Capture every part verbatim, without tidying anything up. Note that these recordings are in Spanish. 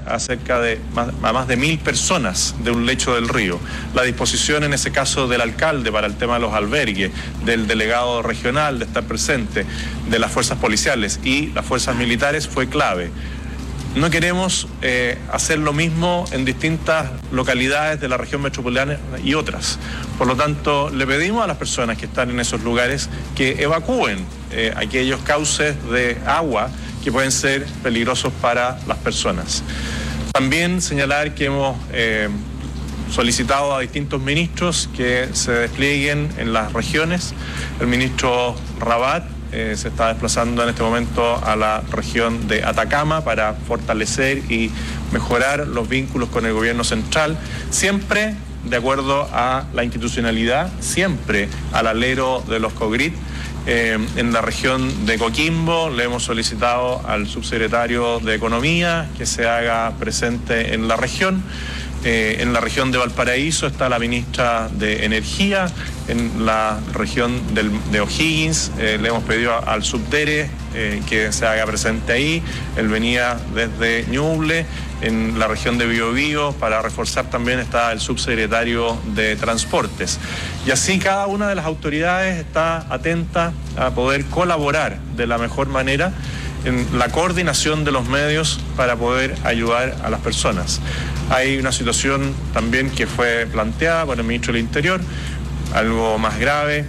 a cerca de más, a más de mil personas de un lecho del río. La disposición en ese caso del alcalde para el tema de los albergues, del delegado regional de estar presente, de las fuerzas policiales y las fuerzas militares fue clave. No queremos eh, hacer lo mismo en distintas localidades de la región metropolitana y otras. Por lo tanto, le pedimos a las personas que están en esos lugares que evacúen eh, aquellos cauces de agua que pueden ser peligrosos para las personas. También señalar que hemos eh, solicitado a distintos ministros que se desplieguen en las regiones. El ministro Rabat Eh, se está desplazando en este momento a la región de Atacama para fortalecer y mejorar los vínculos con el gobierno central, siempre de acuerdo a la institucionalidad, siempre al alero de los COGRIT. Eh, en la región de Coquimbo le hemos solicitado al subsecretario de Economía que se haga presente en la región. Eh, en la región de Valparaíso está la ministra de Energía. En la región del, de O'Higgins eh, le hemos pedido a, al subdere eh, que se haga presente ahí. Él venía desde Ñuble. En la región de Biobío, para reforzar también, está el subsecretario de Transportes. Y así cada una de las autoridades está atenta a poder colaborar de la mejor manera en la coordinación de los medios para poder ayudar a las personas. Hay una situación también que fue planteada por el ministro del Interior, algo más grave,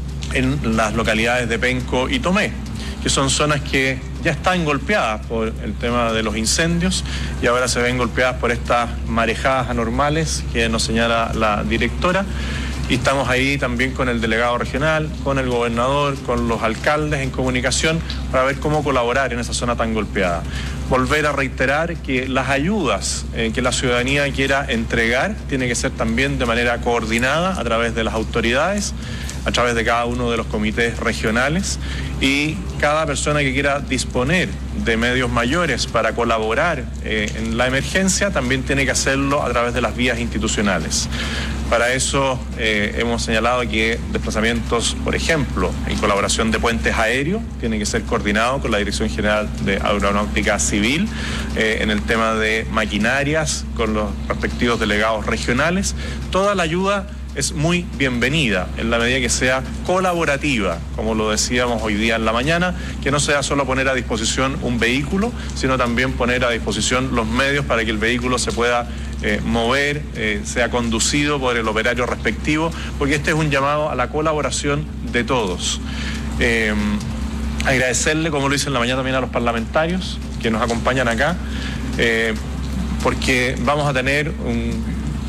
en las localidades de Penco y Tomé, que son zonas que ya están golpeadas por el tema de los incendios y ahora se ven golpeadas por estas marejadas anormales que nos señala la directora. Y estamos ahí también con el delegado regional, con el gobernador, con los alcaldes en comunicación para ver cómo colaborar en esa zona tan golpeada. Volver a reiterar que las ayudas eh, que la ciudadanía quiera entregar tiene que ser también de manera coordinada a través de las autoridades, a través de cada uno de los comités regionales, y cada persona que quiera disponer de medios mayores para colaborar eh, en la emergencia también tiene que hacerlo a través de las vías institucionales. Para eso eh, hemos señalado que desplazamientos, por ejemplo, en colaboración de puentes aéreos, tiene que ser coordinado con la Dirección General de Aeronáutica Civil, eh, en el tema de maquinarias, con los respectivos delegados regionales. Toda la ayuda es muy bienvenida en la medida que sea colaborativa, como lo decíamos hoy día en la mañana, que no sea solo poner a disposición un vehículo, sino también poner a disposición los medios para que el vehículo se pueda eh, mover, eh, sea conducido por el operario respectivo, porque este es un llamado a la colaboración de todos. Eh, agradecerle, como lo hice en la mañana también, a los parlamentarios que nos acompañan acá, eh, porque vamos a tener un,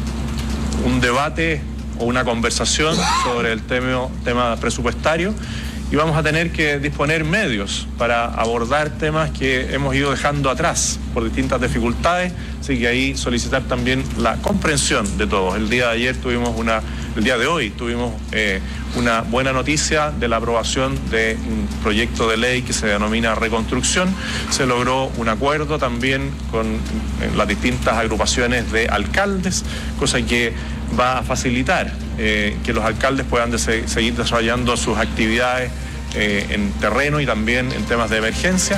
un debate o una conversación sobre el tema, tema presupuestario, y vamos a tener que disponer medios para abordar temas que hemos ido dejando atrás por distintas dificultades, así que ahí solicitar también la comprensión de todos. El día de ayer tuvimos una, el día de hoy tuvimos eh, una buena noticia de la aprobación de un proyecto de ley que se denomina Reconstrucción. Se logró un acuerdo también con eh, las distintas agrupaciones de alcaldes, cosa que va a facilitar eh, que los alcaldes puedan de se, seguir desarrollando sus actividades eh, en terreno y también en temas de emergencia.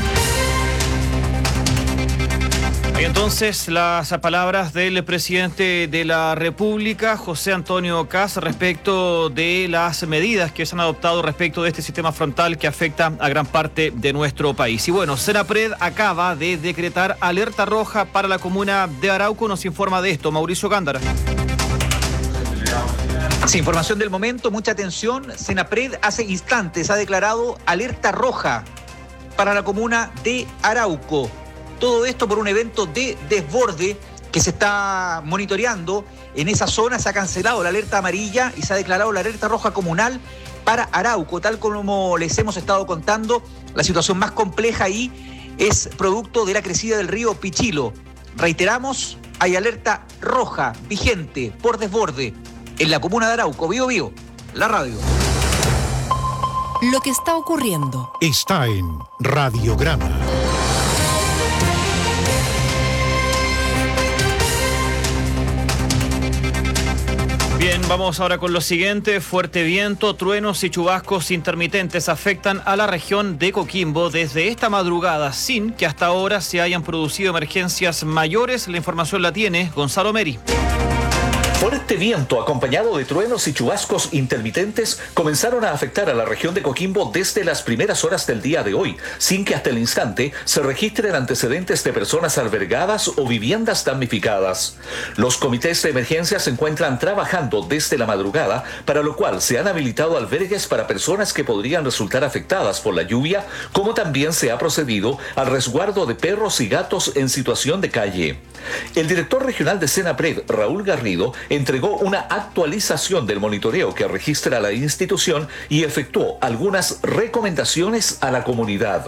Y entonces las palabras del presidente de la República, José Antonio Kast, respecto de las medidas que se han adoptado respecto de este sistema frontal que afecta a gran parte de nuestro país. Y bueno, Senapred acaba de decretar alerta roja para la comuna de Arauco. Nos informa de esto Mauricio Gándara. Sí, información del momento, mucha atención. Senapred hace instantes ha declarado alerta roja para la comuna de Arauco. Todo esto por un evento de desborde que se está monitoreando. En esa zona se ha cancelado la alerta amarilla y se ha declarado la alerta roja comunal para Arauco. Tal como les hemos estado contando, la situación más compleja ahí es producto de la crecida del río Pichilo. Reiteramos, hay alerta roja vigente por desborde en la comuna de Arauco. Bío Bío, la radio. Lo que está ocurriendo está en Radiograma. Bien. Bien, vamos ahora con lo siguiente. Fuerte viento, truenos y chubascos intermitentes afectan a la región de Coquimbo desde esta madrugada, sin que hasta ahora se hayan producido emergencias mayores. La información la tiene Gonzalo Meri. Fuerte viento acompañado de truenos y chubascos intermitentes comenzaron a afectar a la región de Coquimbo desde las primeras horas del día de hoy, sin que hasta el instante se registren antecedentes de personas albergadas o viviendas damnificadas. Los comités de emergencia se encuentran trabajando desde la madrugada, para lo cual se han habilitado albergues para personas que podrían resultar afectadas por la lluvia, como también se ha procedido al resguardo de perros y gatos en situación de calle. El director regional de Senapred, Raúl Garrido, entregó una actualización del monitoreo que registra la institución y efectuó algunas recomendaciones a la comunidad.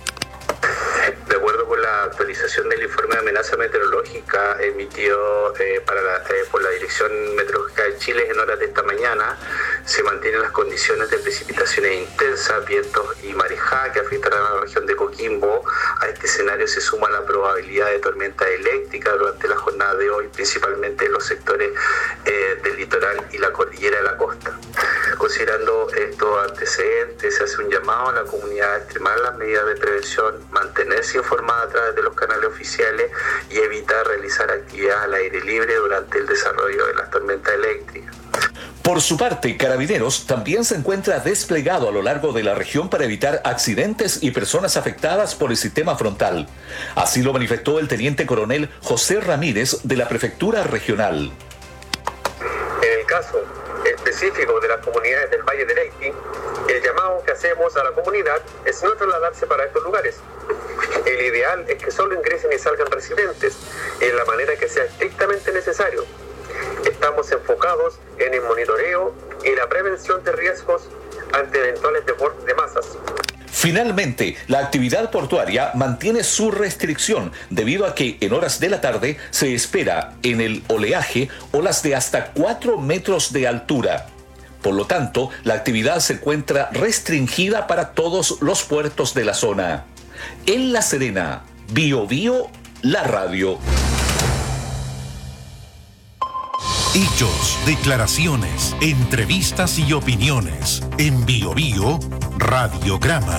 De acuerdo con la actualización del informe de amenaza meteorológica emitido eh, para la, eh, por la Dirección Meteorológica de Chile en horas de esta mañana, se mantienen las condiciones de precipitaciones intensas, vientos y marejada que afectarán a la región de Coquimbo. A este escenario se suma la probabilidad de tormenta eléctrica durante la jornada de hoy, principalmente en los sectores eh, del litoral y la cordillera de la costa. Considerando estos antecedentes, se hace un llamado a la comunidad a extremar las medidas de prevención, mantenerse informada a través de los canales oficiales y evitar realizar actividades al aire libre durante el desarrollo de las tormentas eléctricas. Por su parte, Carabineros también se encuentra desplegado a lo largo de la región para evitar accidentes y personas afectadas por el sistema frontal. Así lo manifestó el teniente coronel José Ramírez de la Prefectura Regional. En el caso específico de las comunidades del Valle de Leyte, el llamado que hacemos a la comunidad es no trasladarse para estos lugares. El ideal es que solo ingresen y salgan residentes en la manera que sea estrictamente necesario. Estamos enfocados en el monitoreo y la prevención de riesgos ante eventuales desbordes de masas. Finalmente, la actividad portuaria mantiene su restricción debido a que en horas de la tarde se espera en el oleaje olas de hasta cuatro metros de altura. Por lo tanto, la actividad se encuentra restringida para todos los puertos de la zona. En La Serena, Bio Bio, la radio. Hechos, declaraciones, entrevistas y opiniones. En Bio Bio, Radiograma.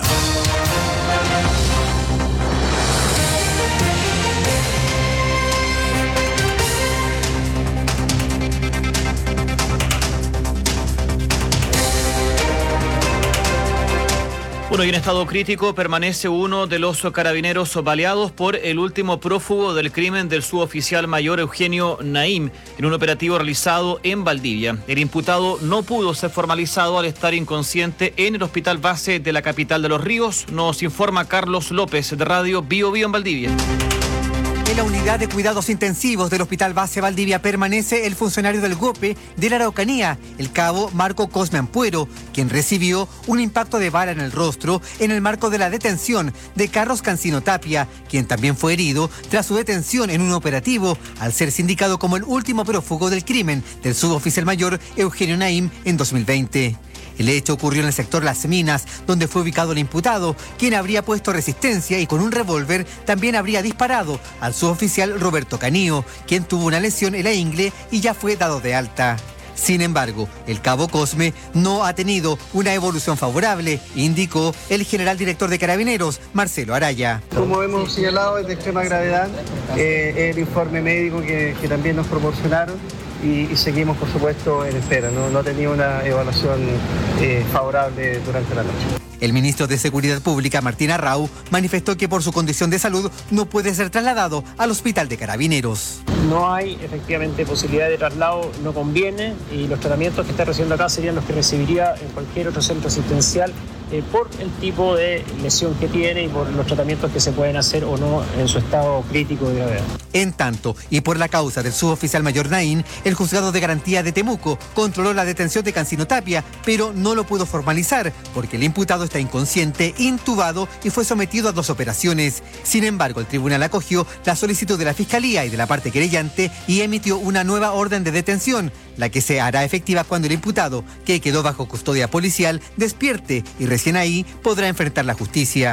Bueno, y en estado crítico permanece uno de los carabineros baleados por el último prófugo del crimen del suboficial mayor Eugenio Naim en un operativo realizado en Valdivia. El imputado no pudo ser formalizado al estar inconsciente en el hospital base de la capital de Los Ríos, nos informa Carlos López de Radio Bio Bio en Valdivia. En la unidad de cuidados intensivos del Hospital Base Valdivia permanece el funcionario del GOPE de la Araucanía, el cabo Marco Cosme Ampuero, quien recibió un impacto de bala en el rostro en el marco de la detención de Carlos Cancino Tapia, quien también fue herido tras su detención en un operativo al ser sindicado como el último prófugo del crimen del suboficial mayor Eugenio Naim en dos mil veinte. El hecho ocurrió en el sector Las Minas, donde fue ubicado el imputado, quien habría puesto resistencia y con un revólver también habría disparado al suboficial Roberto Canío, quien tuvo una lesión en la ingle y ya fue dado de alta. Sin embargo, el cabo Cosme no ha tenido una evolución favorable, indicó el general director de Carabineros, Marcelo Araya. Como hemos señalado, es de extrema gravedad eh, el informe médico que, que también nos proporcionaron. Y, y seguimos, por supuesto, en espera. No, no ha tenido una evaluación eh, favorable durante la noche. El ministro de Seguridad Pública, Martín Arrau, manifestó que por su condición de salud no puede ser trasladado al hospital de Carabineros. No hay efectivamente posibilidad de traslado, no conviene, y los tratamientos que está recibiendo acá serían los que recibiría en cualquier otro centro asistencial eh, por el tipo de lesión que tiene y por los tratamientos que se pueden hacer o no en su estado crítico de gravedad. En tanto, y por la causa del suboficial mayor Naim, el juzgado de garantía de Temuco controló la detención de Cancino Tapia, pero no lo pudo formalizar porque el imputado está inconsciente, intubado y fue sometido a dos operaciones. Sin embargo, el tribunal acogió la solicitud de la Fiscalía y de la parte querellante y emitió una nueva orden de detención, la que se hará efectiva cuando el imputado, que quedó bajo custodia policial, despierte y recién ahí podrá enfrentar la justicia.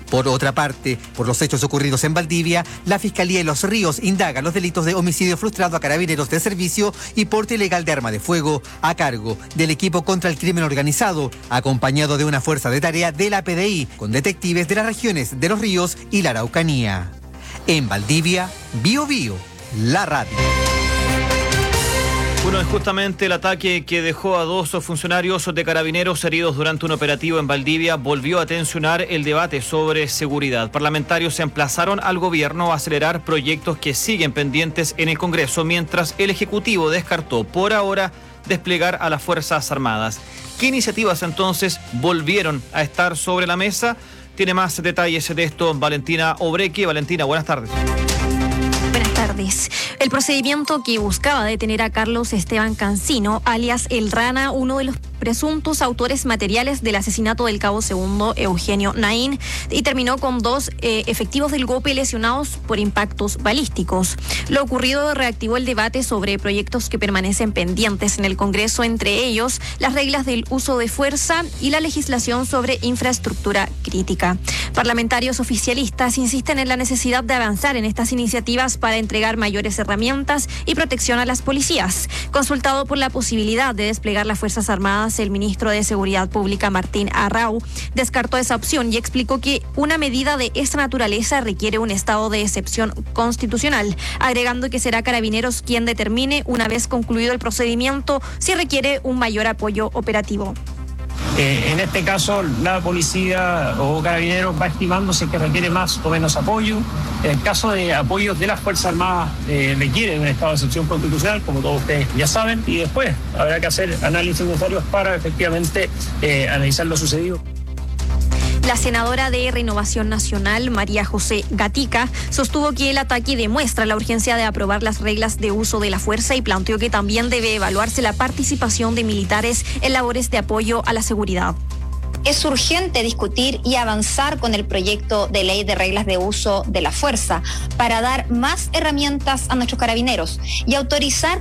Por otra parte, por los hechos ocurridos en Valdivia, la Fiscalía de Los Ríos indaga los delitos de homicidio frustrado a carabineros de servicio y porte ilegal de arma de fuego a cargo del equipo contra el crimen organizado, acompañado de una fuerza de tarea de la P D I con detectives de las regiones de Los Ríos y la Araucanía. En Valdivia, Bio Bio, la radio. Bueno, es justamente el ataque que dejó a dos funcionarios de Carabineros heridos durante un operativo en Valdivia volvió a tensionar el debate sobre seguridad. Parlamentarios se emplazaron al gobierno a acelerar proyectos que siguen pendientes en el Congreso, mientras el Ejecutivo descartó por ahora desplegar a las Fuerzas Armadas. ¿Qué iniciativas entonces volvieron a estar sobre la mesa? Tiene más detalles de esto Valentina Obrequi. Valentina, buenas tardes. Buenas tardes. El procedimiento que buscaba detener a Carlos Esteban Cancino, alias El Rana, uno de los presuntos autores materiales del asesinato del cabo segundo Eugenio Naín, y terminó con dos eh, efectivos del GOPE lesionados por impactos balísticos. Lo ocurrido reactivó el debate sobre proyectos que permanecen pendientes en el Congreso, entre ellos las reglas del uso de fuerza y la legislación sobre infraestructura crítica. Parlamentarios oficialistas insisten en la necesidad de avanzar en estas iniciativas para entregar mayores herramientas y protección a las policías. Consultado por la posibilidad de desplegar las Fuerzas Armadas, el ministro de Seguridad Pública, Martín Arrau, descartó esa opción y explicó que una medida de esta naturaleza requiere un estado de excepción constitucional, agregando que será Carabineros quien determine, una vez concluido el procedimiento, si requiere un mayor apoyo operativo. Eh, en este caso, la policía o Carabineros va estimándose que requiere más o menos apoyo. En el caso de apoyo de las Fuerzas Armadas, eh, requiere un estado de excepción constitucional, como todos ustedes ya saben, y después habrá que hacer análisis necesarios para efectivamente eh, analizar lo sucedido. La senadora de Renovación Nacional, María José Gatica, sostuvo que el ataque demuestra la urgencia de aprobar las reglas de uso de la fuerza y planteó que también debe evaluarse la participación de militares en labores de apoyo a la seguridad. Es urgente discutir y avanzar con el proyecto de ley de reglas de uso de la fuerza para dar más herramientas a nuestros carabineros y autorizar